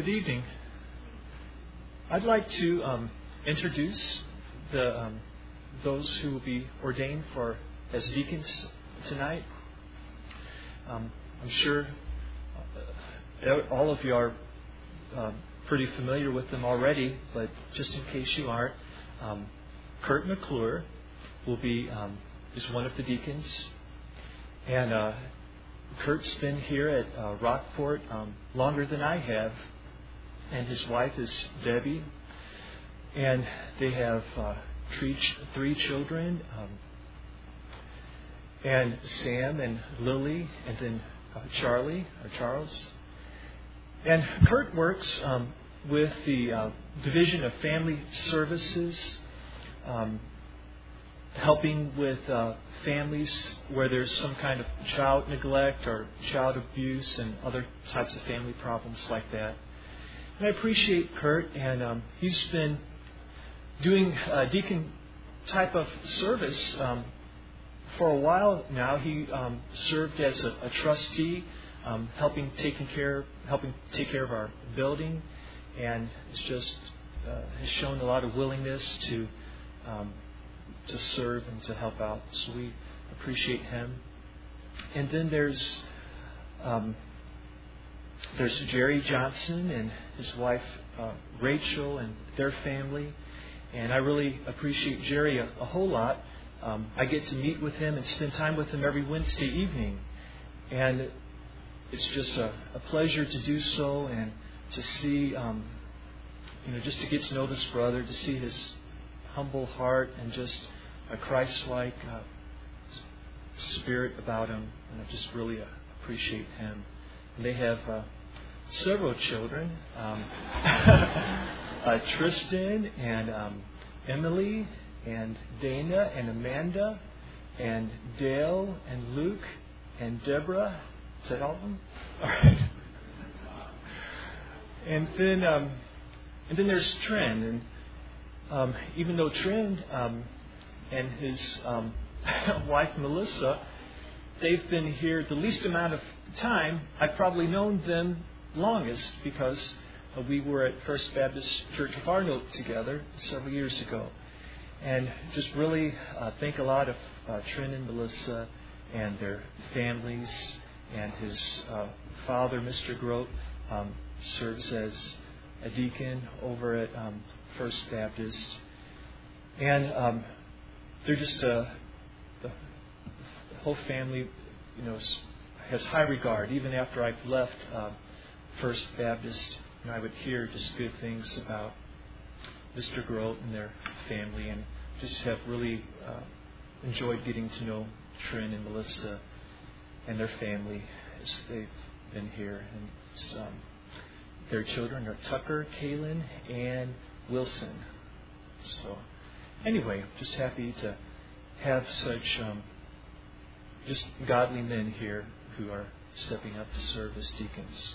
Good evening. I'd like to introduce those who will be ordained as deacons tonight. I'm sure all of you are pretty familiar with them already, but just in case you aren't, Kurt McClure is one of the deacons, and Kurt's been here at Rockport longer than I have, and his wife is Debbie, and they have three children, and Sam and Lily, and then Charles. And Kurt works with the Division of Family Services, helping with families where there's some kind of child neglect or child abuse and other types of family problems like that. And I appreciate Kurt, and he's been doing deacon type of service for a while now. He served as a trustee, helping take care of our building, and has shown a lot of willingness to serve and to help out. So we appreciate him. And then there's Jerry Johnson and his wife Rachel and their family. And I really appreciate Jerry a whole lot. I get to meet with him and spend time with him every Wednesday evening. And it's just a pleasure to do so, and to see, just to get to know this brother, to see his humble heart and just a Christ-like spirit about him. And I just really appreciate him. And they have several children, Tristan and Emily and Dana and Amanda and Dale and Luke and Deborah. Is that all of them? All right. And then there's Trent, and even though Trent and his wife Melissa, they've been here the least amount of time, I've probably known them longest, because we were at First Baptist Church of Arnold together several years ago. And just really think a lot of Trent and Melissa and their families, and his father, Mr. Grote, serves as a deacon over at First Baptist. And they're just the whole family, has high regard. Even after I've left First Baptist, I would hear just good things about Mr. Grote and their family, and just have really enjoyed getting to know Trent and Melissa and their family as they've been here. And their children are Tucker, Kaylin, and Wilson. So anyway, just happy to have such just godly men here who are stepping up to serve as deacons.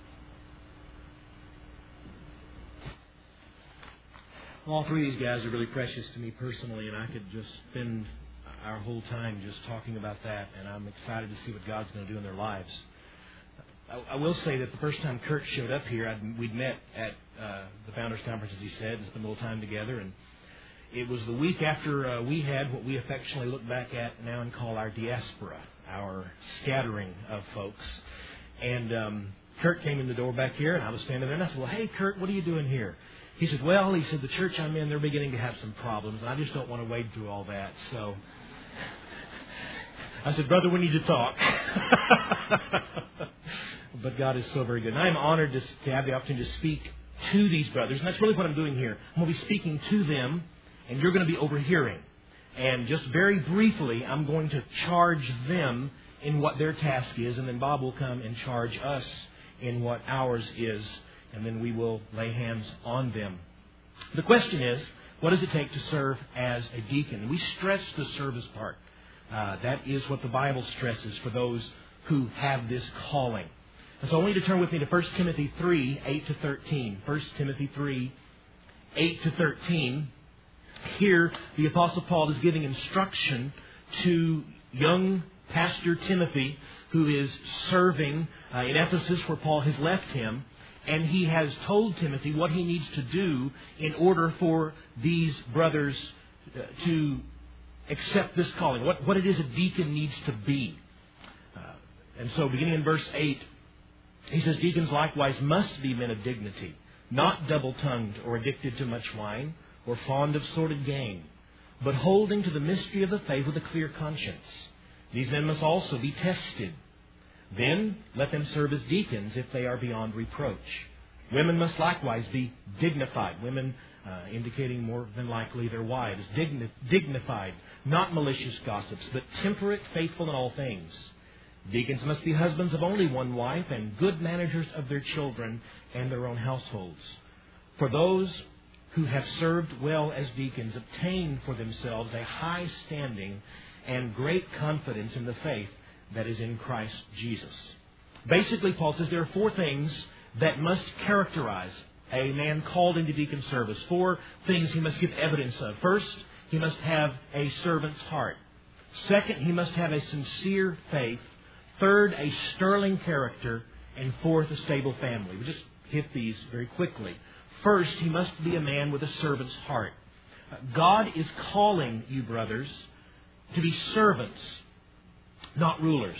All three of these guys are really precious to me personally, and I could just spend our whole time just talking about that, and I'm excited to see what God's going to do in their lives. I will say that the first time Kurt showed up here, we'd met at the Founders Conference, as he said, and spent a little time together, and it was the week after we had what we affectionately look back at now and call our diaspora, our scattering of folks. And Kurt came in the door back here, and I was standing there, and I said, "Well, hey, Kurt, what are you doing here?" He said, the church I'm in, they're beginning to have some problems, and I just don't want to wade through all that. So I said, "Brother, we need to talk." But God is so very good. And I'm honored to have the opportunity to speak to these brothers. And that's really what I'm doing here. I'm going to be speaking to them, and you're going to be overhearing. And just very briefly, I'm going to charge them in what their task is, and then Bob will come and charge us in what ours is, and then we will lay hands on them. The question is, what does it take to serve as a deacon? And we stress the service part. That is what the Bible stresses for those who have this calling. And so I want you to turn with me to 1 Timothy 3, 8 to 13. 1 Timothy 3, 8 to 13. Here, the Apostle Paul is giving instruction to young Pastor Timothy, who is serving in Ephesus, where Paul has left him. And he has told Timothy what he needs to do in order for these brothers to accept this calling, what it is a deacon needs to be. And so beginning in verse 8, he says, deacons likewise must be men of dignity, not double-tongued or addicted to much wine or fond of sordid gain, but holding to the mystery of the faith with a clear conscience. These men must also be tested. Then let them serve as deacons if they are beyond reproach. Women must likewise be dignified. Women indicating more than likely their wives. Dignified, not malicious gossips, but temperate, faithful in all things. Deacons must be husbands of only one wife and good managers of their children and their own households. For those who have served well as deacons obtain for themselves a high standing and great confidence in the faith that is in Christ Jesus. Basically, Paul says there are 4 things that must characterize a man called into deacon service. 4 things he must give evidence of. First, he must have a servant's heart. Second, he must have a sincere faith. Third, a sterling character. And fourth, a stable family. We just hit these very quickly. First, he must be a man with a servant's heart. God is calling you, brothers, to be servants, not rulers.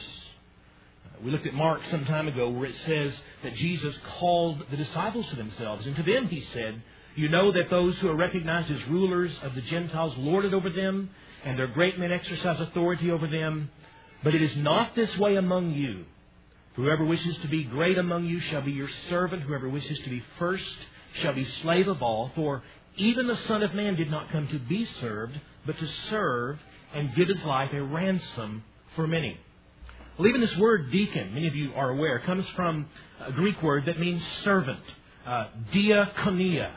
We looked at Mark some time ago where it says that Jesus called the disciples to themselves. And to them he said, you know that those who are recognized as rulers of the Gentiles lord it over them, and their great men exercise authority over them. But it is not this way among you. Whoever wishes to be great among you shall be your servant. Whoever wishes to be first shall be slave of all. For even the Son of Man did not come to be served, but to serve and give His life a ransom for many. Well, even this word deacon, many of you are aware, comes from a Greek word that means servant. Diakonia.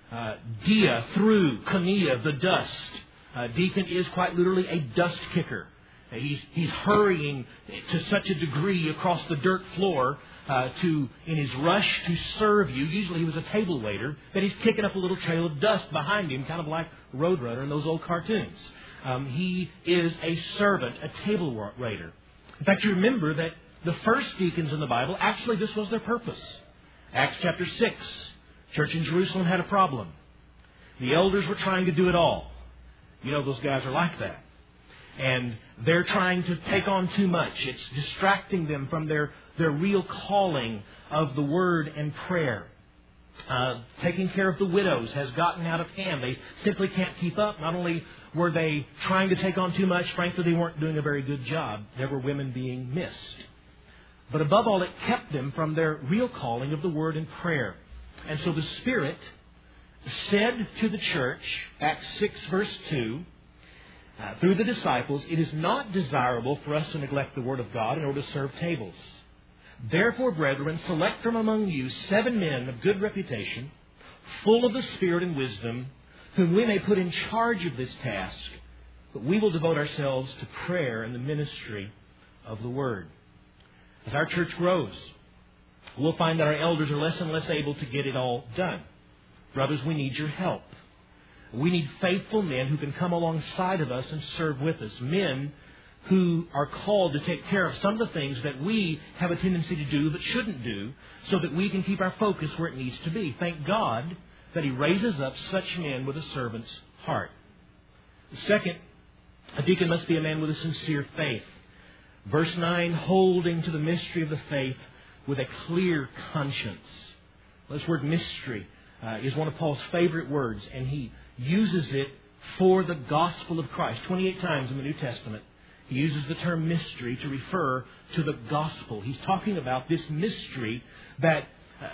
Dia, through, konia, the dust. Deacon is quite literally a dust kicker. He's hurrying to such a degree across the dirt floor in his rush to serve you. Usually he was a table waiter, that he's kicking up a little trail of dust behind him, kind of like Roadrunner in those old cartoons. He is a servant, a table waiter. In fact, you remember that the first deacons in the Bible, actually this was their purpose. Acts chapter 6, church in Jerusalem had a problem. The elders were trying to do it all. You know, those guys are like that. And they're trying to take on too much. It's distracting them from their real calling of the word and prayer. Taking care of the widows has gotten out of hand. They simply can't keep up. Not only were they trying to take on too much, frankly, they weren't doing a very good job. There were women being missed. But above all, it kept them from their real calling of the word and prayer. And so the Spirit said to the church, Acts 6 verse 2, through the disciples, it is not desirable for us to neglect the word of God in order to serve tables. Therefore, brethren, select from among you 7 men of good reputation, full of the Spirit and wisdom, whom we may put in charge of this task, but we will devote ourselves to prayer and the ministry of the Word. As our church grows, we'll find that our elders are less and less able to get it all done. Brothers, we need your help. We need faithful men who can come alongside of us and serve with us. Men who are called to take care of some of the things that we have a tendency to do but shouldn't do, so that we can keep our focus where it needs to be. Thank God that He raises up such men with a servant's heart. Second, a deacon must be a man with a sincere faith. Verse 9, holding to the mystery of the faith with a clear conscience. This word mystery is one of Paul's favorite words, and he uses it for the gospel of Christ. 28 times in the New Testament, he uses the term mystery to refer to the gospel. He's talking about this mystery that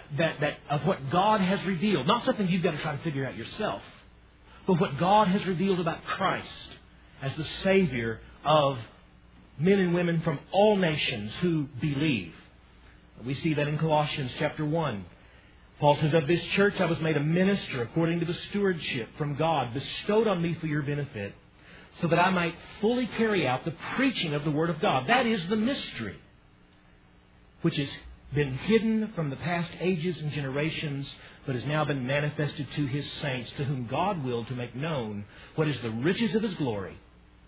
of what God has revealed. Not something you've got to try to figure out yourself, but what God has revealed about Christ as the Savior of men and women from all nations who believe. We see that in Colossians chapter 1. Paul says, of this church I was made a minister according to the stewardship from God bestowed on me for your benefit, so that I might fully carry out the preaching of the Word of God. That is the mystery, which has been hidden from the past ages and generations, but has now been manifested to His saints, to whom God willed to make known what is the riches of His glory,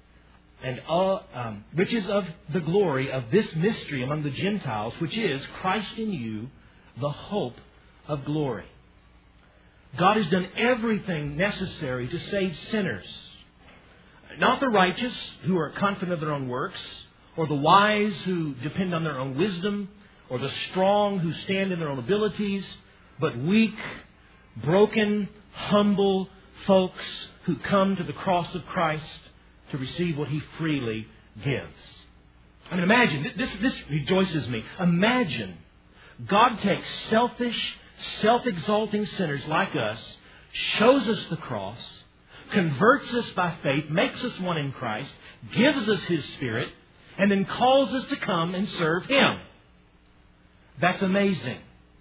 and riches of the glory of this mystery among the Gentiles, which is Christ in you, the hope of glory. God has done everything necessary to save sinners. Not the righteous who are confident of their own works, or the wise who depend on their own wisdom, or the strong who stand in their own abilities, but weak, broken, humble folks who come to the cross of Christ to receive what He freely gives. I mean, imagine, this rejoices me. Imagine God takes selfish, self-exalting sinners like us, shows us the cross, converts us by faith, makes us one in Christ, gives us His Spirit, and then calls us to come and serve Him. That's amazing.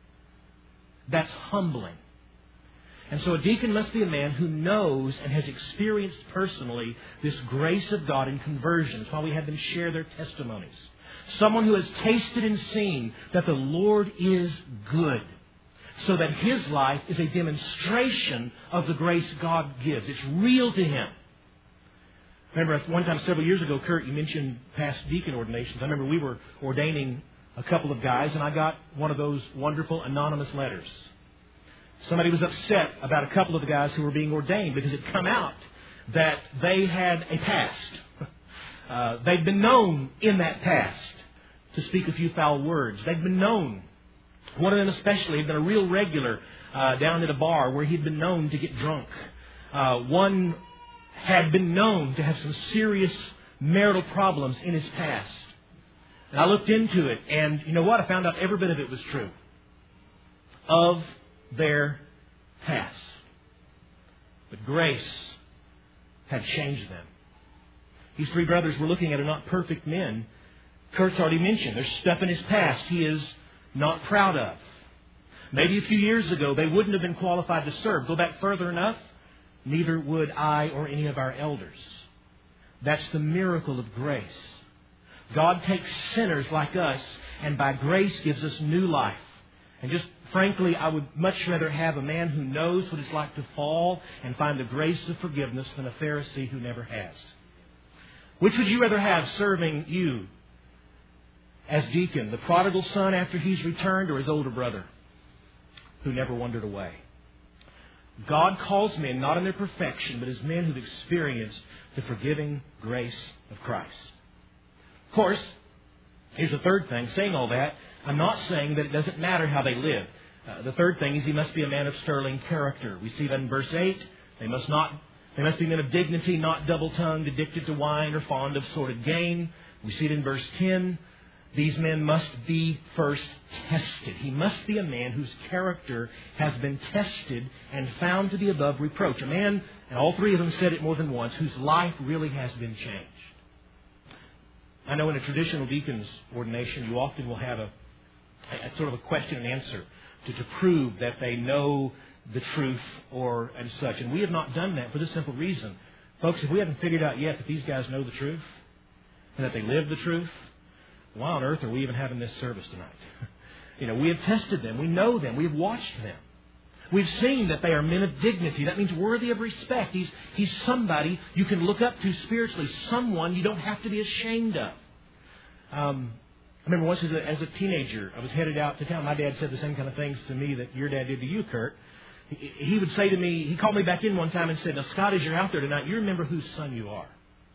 That's humbling. And so a deacon must be a man who knows and has experienced personally this grace of God in conversion. That's why we have them share their testimonies. Someone who has tasted and seen that the Lord is good, so that his life is a demonstration of the grace God gives. It's real to him. Remember, one time several years ago, Kurt, you mentioned past deacon ordinations. I remember we were ordaining a couple of guys, and I got one of those wonderful anonymous letters. Somebody was upset about a couple of the guys who were being ordained because it come out that they had a past. They'd been known in that past to speak a few foul words. They'd been known. One of them especially had been a real regular down at a bar where he'd been known to get drunk. One had been known to have some serious marital problems in his past. And I looked into it, and you know what? I found out every bit of it was true. Of their past. But grace had changed them. These three brothers we're looking at are not perfect men. Kurt's already mentioned there's stuff in his past he is not proud of. Maybe a few years ago they wouldn't have been qualified to serve. Go back further enough, neither would I or any of our elders. That's the miracle of grace. God takes sinners like us and by grace gives us new life. And just frankly, I would much rather have a man who knows what it's like to fall and find the grace of forgiveness than a Pharisee who never has. Which would you rather have serving you as deacon? The prodigal son after he's returned, or his older brother who never wandered away? God calls men not in their perfection, but as men who've experienced the forgiving grace of Christ. Of course, here's the third thing. Saying all that, I'm not saying that it doesn't matter how they live. The third thing is he must be a man of sterling character. We see that in verse 8. They must be men of dignity, not double-tongued, addicted to wine, or fond of sordid gain. We see it in verse 10. These men must be first tested. He must be a man whose character has been tested and found to be above reproach. A man, and all three of them said it more than once, whose life really has been changed. I know in a traditional deacon's ordination, you often will have a sort of a question and answer to prove that they know the truth or and such. And we have not done that for this simple reason. Folks, if we haven't figured out yet that these guys know the truth and that they live the truth, why on earth are we even having this service tonight? We have tested them. We know them. We have watched them. We've seen that they are men of dignity. That means worthy of respect. He's somebody you can look up to spiritually. Someone you don't have to be ashamed of. I remember once as a teenager, I was headed out to town. My dad said the same kind of things to me that your dad did to you, Kurt. He would say to me, he called me back in one time and said, "Now, Scott, as you're out there tonight, you remember whose son you are.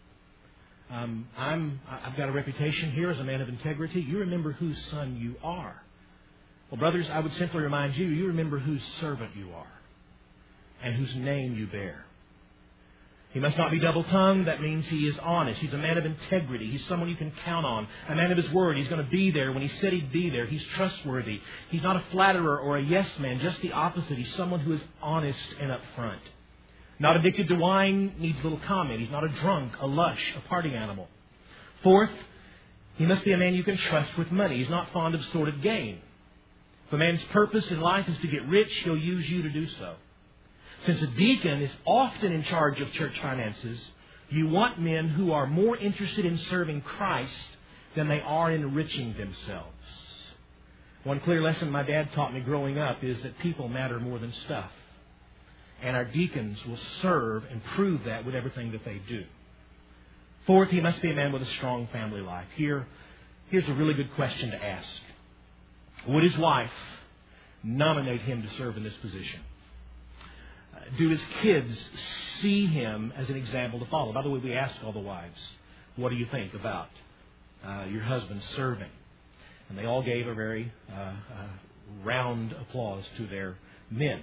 I've got a reputation here as a man of integrity. You remember whose son you are." Well, brothers, I would simply remind you, you remember whose servant you are and whose name you bear. He must not be double-tongued. That means he is honest. He's a man of integrity. He's someone you can count on. A man of his word. He's going to be there when he said he'd be there. He's trustworthy. He's not a flatterer or a yes man. Just the opposite. He's someone who is honest and upfront. Not addicted to wine, needs little comment. He's not a drunk, a lush, a party animal. Fourth, he must be a man you can trust with money. He's not fond of sordid gain. If a man's purpose in life is to get rich, he'll use you to do so. Since a deacon is often in charge of church finances, you want men who are more interested in serving Christ than they are in enriching themselves. One clear lesson my dad taught me growing up is that people matter more than stuff. And our deacons will serve and prove that with everything that they do. Fourth, he must be a man with a strong family life. Here's a really good question to ask. Would his wife nominate him to serve in this position? Do his kids see him as an example to follow? By the way, we ask all the wives, what do you think about your husband serving? And they all gave a very round applause to their men.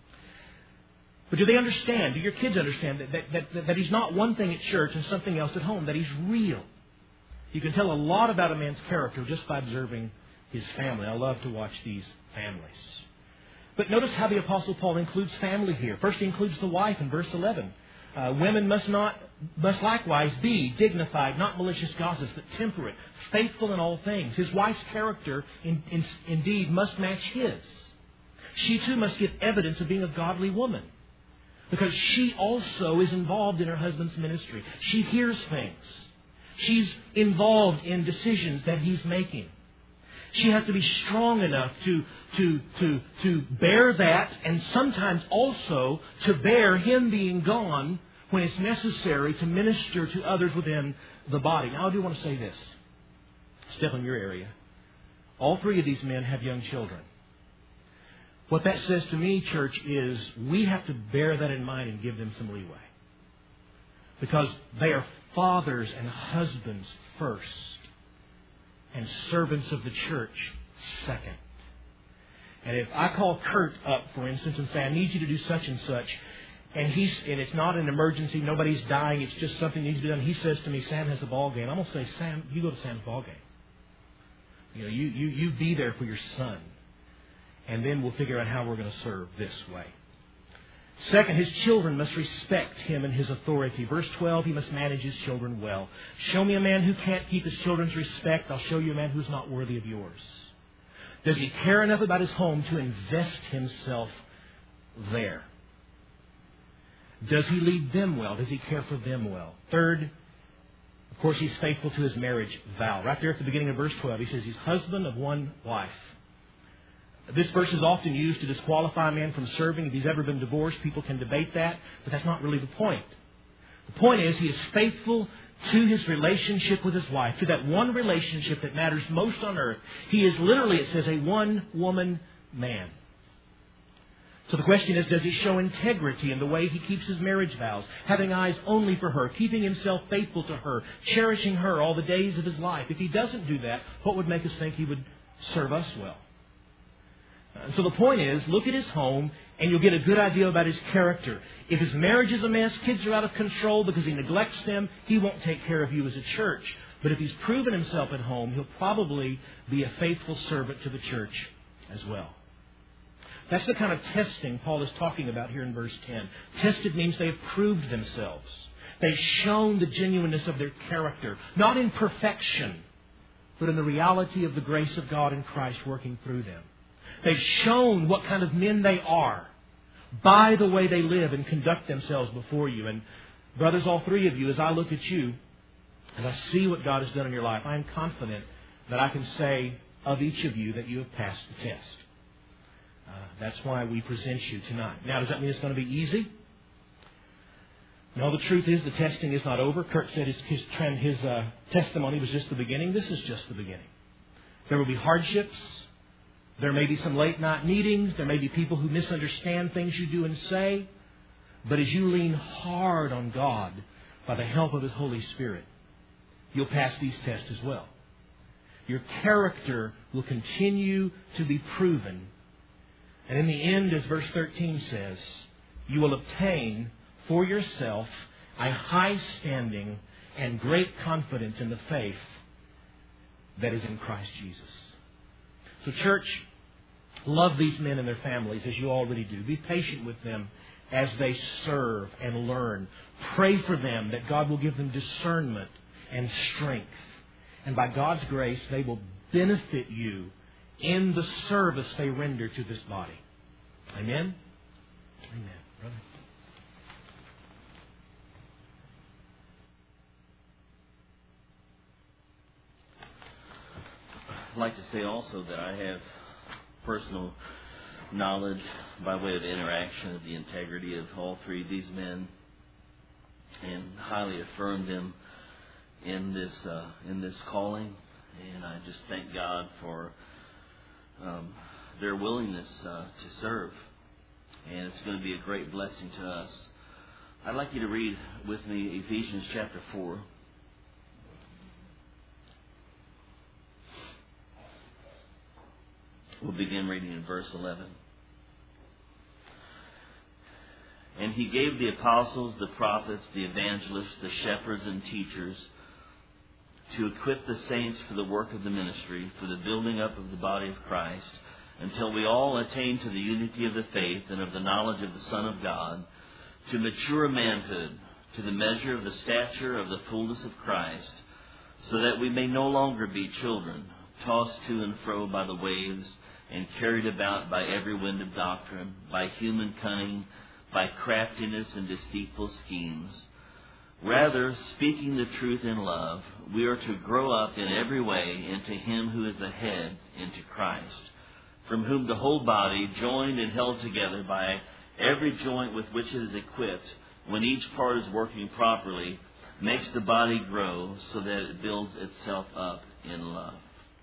But do they understand? Do your kids understand that he's not one thing at church and something else at home, that he's real? You can tell a lot about a man's character just by observing his family. I love to watch these families. But notice how the Apostle Paul includes family here. First, he includes the wife in verse 11. Women must likewise be dignified, not malicious gossips, but temperate, faithful in all things. His wife's character, indeed, must match his. She too must give evidence of being a godly woman, because she also is involved in her husband's ministry. She hears things. She's involved in decisions that he's making. She has to be strong enough to bear that, and sometimes also to bear him being gone when it's necessary to minister to others within the body. Now, I do want to say this. Step in your area. All three of these men have young children. What that says to me, church, is we have to bear that in mind and give them some leeway. Because they are fathers and husbands first, and servants of the church second. And if I call Kurt up, for instance, and say, I need you to do such and such, and it's not an emergency, nobody's dying, it's just something that needs to be done. He says to me, Sam has a ball game. I'm going to say, Sam, you go to Sam's ball game. You know, you be there for your son. And then we'll figure out how we're going to serve this way. Second, his children must respect him and his authority. Verse 12, he must manage his children well. Show me a man who can't keep his children's respect. I'll show you a man who's not worthy of yours. Does he care enough about his home to invest himself there? Does he lead them well? Does he care for them well? Third, of course, he's faithful to his marriage vow. Right there at the beginning of verse 12, he says he's husband of one wife. This verse is often used to disqualify a man from serving. If he's ever been divorced, people can debate that, but that's not really the point. The point is he is faithful to his relationship with his wife, to that one relationship that matters most on earth. He is literally, it says, a one-woman man. So the question is, does he show integrity in the way he keeps his marriage vows, having eyes only for her, keeping himself faithful to her, cherishing her all the days of his life? If he doesn't do that, what would make us think he would serve us well? So the point is, look at his home and you'll get a good idea about his character. If his marriage is a mess, kids are out of control because he neglects them, he won't take care of you as a church. But if he's proven himself at home, he'll probably be a faithful servant to the church as well. That's the kind of testing Paul is talking about here in verse 10. Tested means they have proved themselves. They've shown the genuineness of their character, not in perfection, but in the reality of the grace of God in Christ working through them. They've shown what kind of men they are by the way they live and conduct themselves before you. And brothers, all three of you, as I look at you and I see what God has done in your life, I am confident that I can say of each of you that you have passed the test. That's why we present you tonight. Now, does that mean it's going to be easy? No, the truth is the testing is not over. Kurt said his testimony was just the beginning. This is just the beginning. There will be hardships. There may be some late night meetings. There may be people who misunderstand things you do and say. But as you lean hard on God by the help of His Holy Spirit, you'll pass these tests as well. Your character will continue to be proven. And in the end, as verse 13 says, you will obtain for yourself a high standing and great confidence in the faith that is in Christ Jesus. So church, love these men and their families as you already do. Be patient with them as they serve and learn. Pray for them that God will give them discernment and strength. And by God's grace, they will benefit you in the service they render to this body. Amen? Amen. Brother. I'd like to say also that I have personal knowledge by way of interaction of the integrity of all three of these men, and highly affirm them in this calling. And I just thank God for their willingness to serve. And it's going to be a great blessing to us. I'd like you to read with me Ephesians chapter 4. We'll begin reading in verse 11. And He gave the apostles, the prophets, the evangelists, the shepherds and teachers to equip the saints for the work of the ministry, for the building up of the body of Christ, until we all attain to the unity of the faith and of the knowledge of the Son of God, to mature manhood, to the measure of the stature of the fullness of Christ, so that we may no longer be children, tossed to and fro by the waves, and carried about by every wind of doctrine, by human cunning, by craftiness and deceitful schemes. Rather, speaking the truth in love, we are to grow up in every way into Him who is the head, into Christ, from whom the whole body, joined and held together by every joint with which it is equipped, when each part is working properly, makes the body grow so that it builds itself up in love.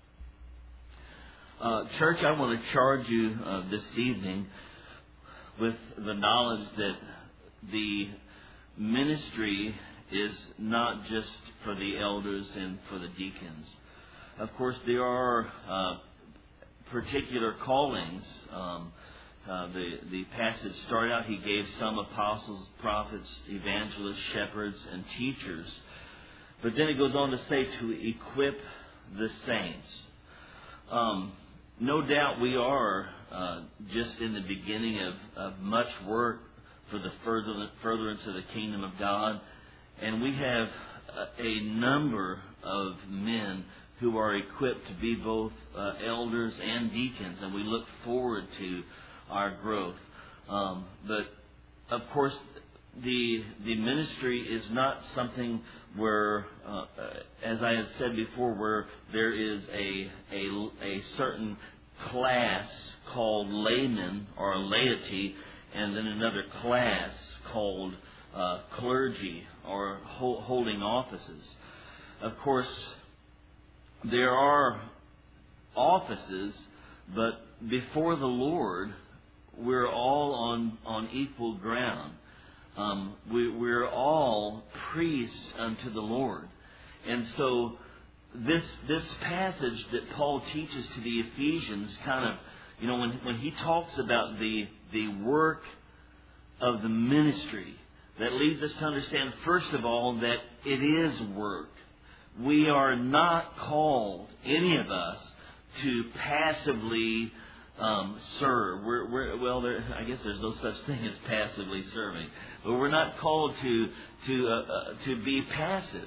Church, I want to charge you this evening with the knowledge that the ministry is not just for the elders and for the deacons. Of course, there are particular callings. The passage started out, He gave some apostles, prophets, evangelists, shepherds, and teachers. But then it goes on to say to equip the saints. No doubt we are just in the beginning of much work for the furtherance of the kingdom of God. And we have a number of men who are equipped to be both elders and deacons, and we look forward to our growth. But, of course, the ministry is not something where, as I have said before, where there is a certain class called laymen or laity, and then another class called clergy or holding offices. Of course, there are offices, but before the Lord, we're all on equal ground. We're all priests unto the Lord. And so this passage that Paul teaches to the Ephesians kind of, when he talks about the work of the ministry, that leads us to understand, first of all, that it is work. We are not called, any of us, to passively serve. I guess there's no such thing as passively serving, but we're not called to be passive.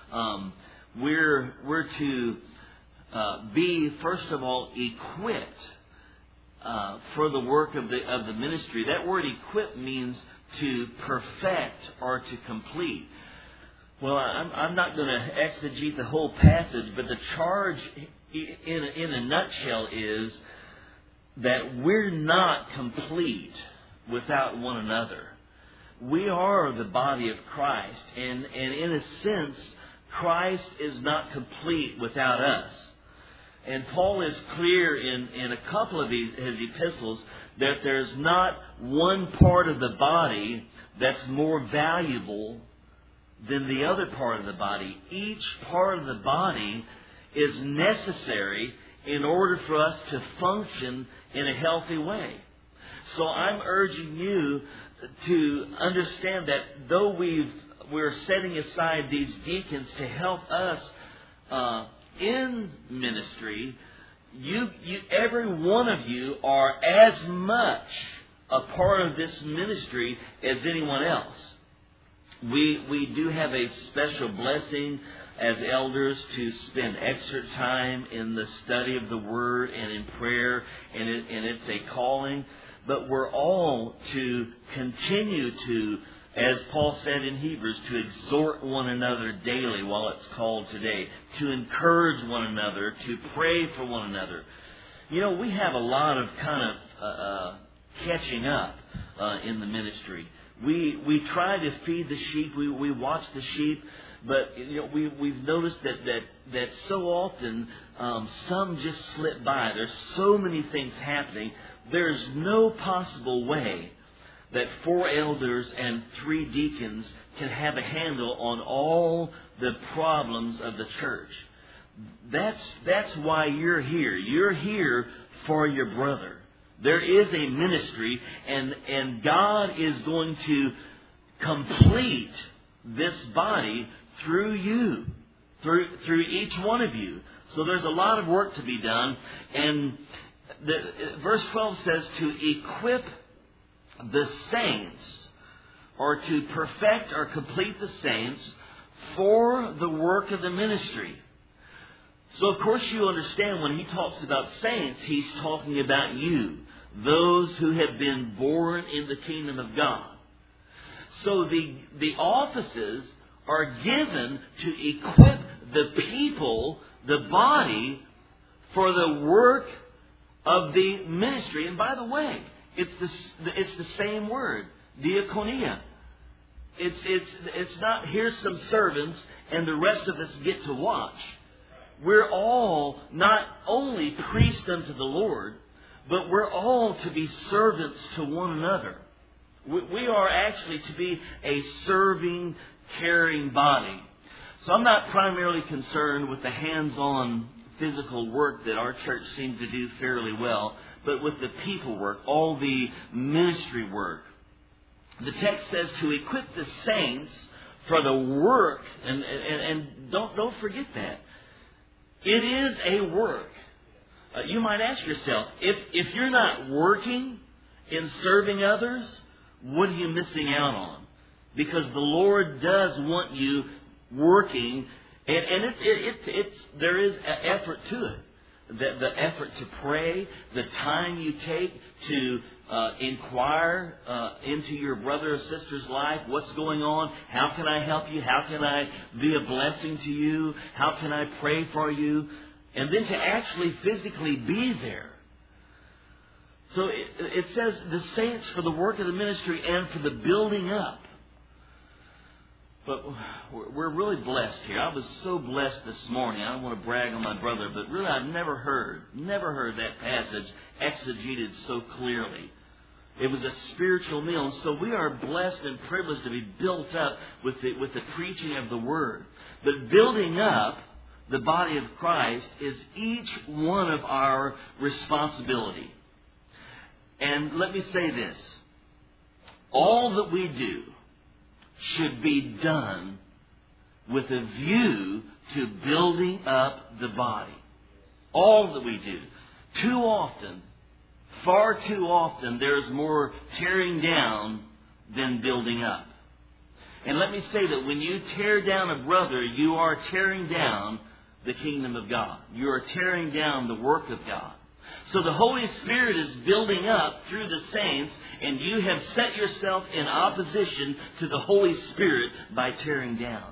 We're to be, first of all, equipped for the work of the ministry. That word "equip" means to perfect or to complete. Well, I'm not going to exegete the whole passage, but the charge in a nutshell is that we're not complete without one another. We are the body of Christ, and in a sense, Christ is not complete without us. And Paul is clear in a couple of his epistles that there's not one part of the body that's more valuable than the other part of the body. Each part of the body is necessary in order for us to function in a healthy way. So I'm urging you to understand that though we're setting aside these deacons to help us in ministry, every one of you are as much a part of this ministry as anyone else. We do have a special blessing as elders to spend extra time in the study of the Word and in prayer, and it's a calling. But we're all to continue to, as Paul said in Hebrews, to exhort one another daily while it's called today, to encourage one another, to pray for one another. We have a lot of kind of catching up in the ministry. We try to feed the sheep. We watch the sheep, But we've noticed that so often some just slip by. There's so many things happening. There's no possible way that 4 elders and 3 deacons can have a handle on all the problems of the church. That's why you're here. You're here for your brother. There is a ministry, and God is going to complete this body through you, through each one of you. So there's a lot of work to be done. And verse 12 says to equip the saints, or to perfect or complete the saints for the work of the ministry. So of course you understand when he talks about saints, he's talking about you, those who have been born in the kingdom of God. So the offices are given to equip the people, the body, for the work of the ministry. And by the way, it's the same word, diakonia. It's not here's some servants and the rest of us get to watch. We're all not only priests unto the Lord, but we're all to be servants to one another. We are actually to be a serving, caring body. So I'm not primarily concerned with the hands-on physical work that our church seems to do fairly well, but with the people work, all the ministry work. The text says to equip the saints for the work, and don't forget that. It is a work. You might ask yourself, if you're not working in serving others, what are you missing out on? Because the Lord does want you working, and there is an effort to it. The effort to pray, the time you take to inquire into your brother or sister's life. What's going on? How can I help you? How can I be a blessing to you? How can I pray for you? And then to actually physically be there. So it says the saints for the work of the ministry and for the building up. But we're really blessed here. I was so blessed this morning. I don't want to brag on my brother, but really I've never heard that passage exegeted so clearly. It was a spiritual meal. And so we are blessed and privileged to be built up with the preaching of the Word. But building up the body of Christ is each one of our responsibility. And let me say this. All that we do should be done with a view to building up the body. All that we do. Too often, far too often, there's more tearing down than building up. And let me say that when you tear down a brother, you are tearing down the kingdom of God. You are tearing down the work of God. So the Holy Spirit is building up through the saints, and you have set yourself in opposition to the Holy Spirit by tearing down.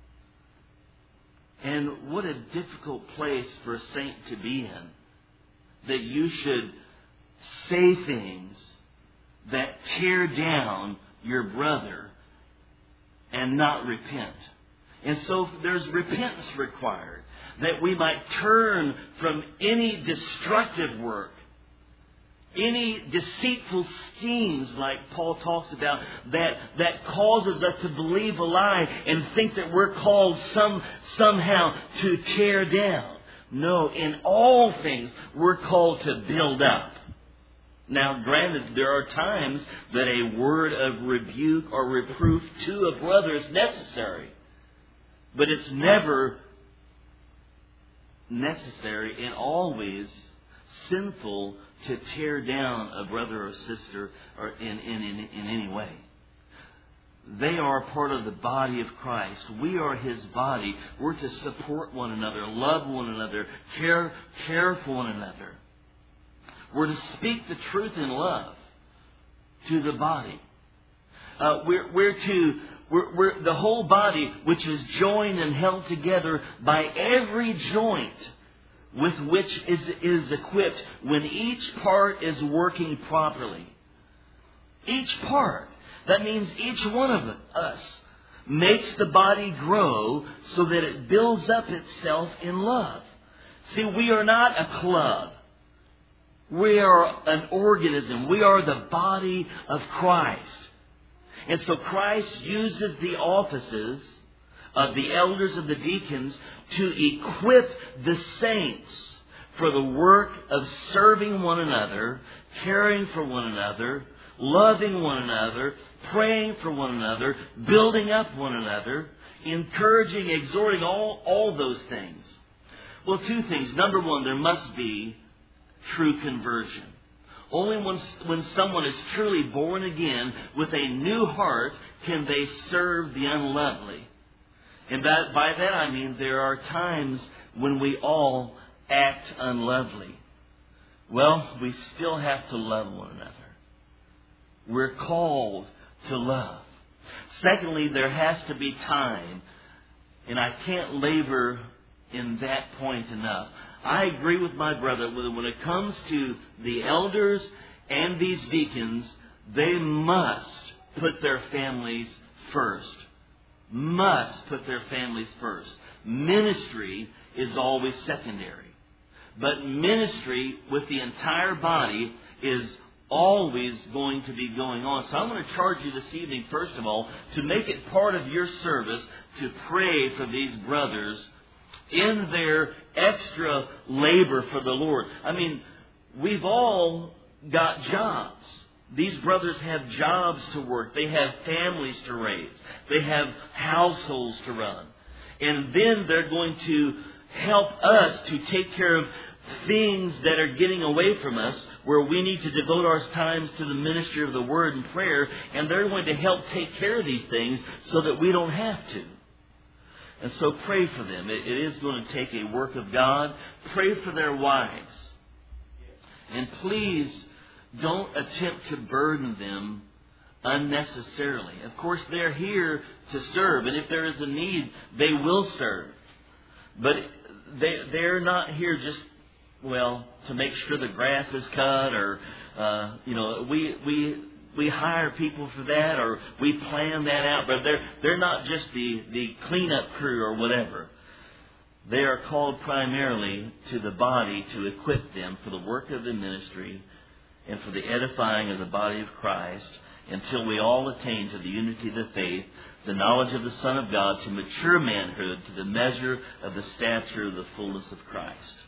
And what a difficult place for a saint to be in, that you should say things that tear down your brother and not repent. And so there's repentance required, that we might turn from any destructive work, any deceitful schemes like Paul talks about that causes us to believe a lie and think that we're called somehow to tear down. No, in all things we're called to build up. Now, granted, there are times that a word of rebuke or reproof to a brother is necessary, but it's never necessary and always sinful to tear down a brother or sister or in any way. They are part of the body of Christ. We are His body. We're to support one another, love one another, care for one another. We're to speak the truth in love to the body. We're the whole body, which is joined and held together by every joint with which is equipped when each part is working properly. Each part. That means each one of us makes the body grow so that it builds up itself in love. See, we are not a club. We are an organism. We are the body of Christ. And so Christ uses the offices of the elders and the deacons to equip the saints for the work of serving one another, caring for one another, loving one another, praying for one another, building up one another, encouraging, exhorting, all those things. Well, two things. Number one, there must be true conversion. Only when someone is truly born again with a new heart can they serve the unlovely. And by that I mean there are times when we all act unlovely. Well, we still have to love one another. We're called to love. Secondly, there has to be time. And I can't labor in that point enough. I agree with my brother when it comes to the elders and these deacons, they must put their families first. Must put their families first. Ministry is always secondary. But ministry with the entire body is always going to be going on. So I'm going to charge you this evening, first of all, to make it part of your service to pray for these brothers in their extra labor for the Lord. I mean, we've all got jobs. These brothers have jobs to work. They have families to raise. They have households to run. And then they're going to help us to take care of things that are getting away from us, where we need to devote our times to the ministry of the Word and prayer. And they're going to help take care of these things so that we don't have to. And so pray for them. It is going to take a work of God. Pray for their wives. And please don't attempt to burden them unnecessarily. Of course, they're here to serve. And if there is a need, they will serve. But they're not here just, to make sure the grass is cut or, we hire people for that, or we plan that out, but they're not just the cleanup crew or whatever. They are called primarily to the body to equip them for the work of the ministry and for the edifying of the body of Christ until we all attain to the unity of the faith, the knowledge of the Son of God, to mature manhood, to the measure of the stature of the fullness of Christ.